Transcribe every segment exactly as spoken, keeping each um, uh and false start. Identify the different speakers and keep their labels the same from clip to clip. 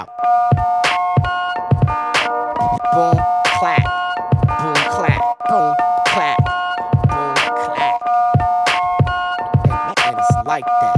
Speaker 1: Boom, clap, boom, clap, boom, clap, boom, clap. And, and it's like that.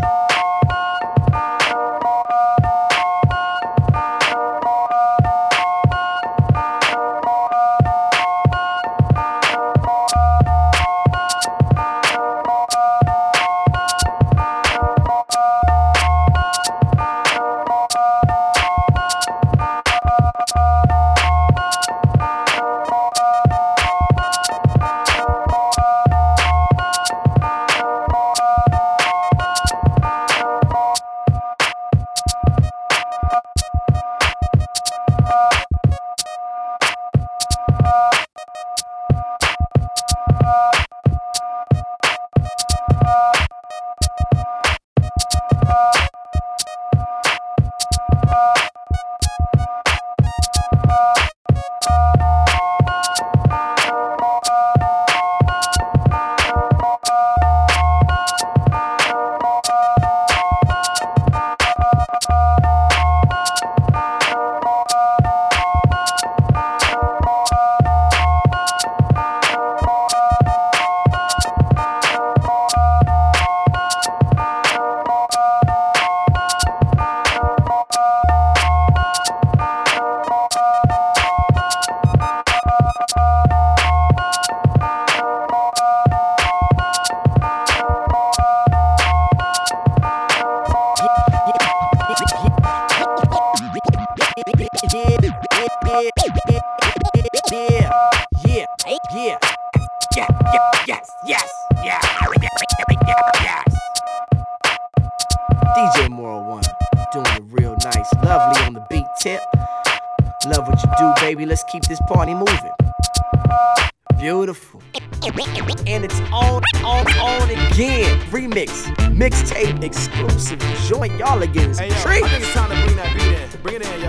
Speaker 1: Yeah, yeah, yeah, yeah, yeah, yes, yes, yeah, yes. D J Moral One, doing it real nice, lovely on the beat tip. Love what you do, baby. Let's keep this party moving. Beautiful. And it's on, on, on again. Remix, mixtape, exclusive joint. Y'all are getting some
Speaker 2: Hey, yo,
Speaker 1: treats.
Speaker 2: I think it's time to bring that beat in. Bring it in, yo.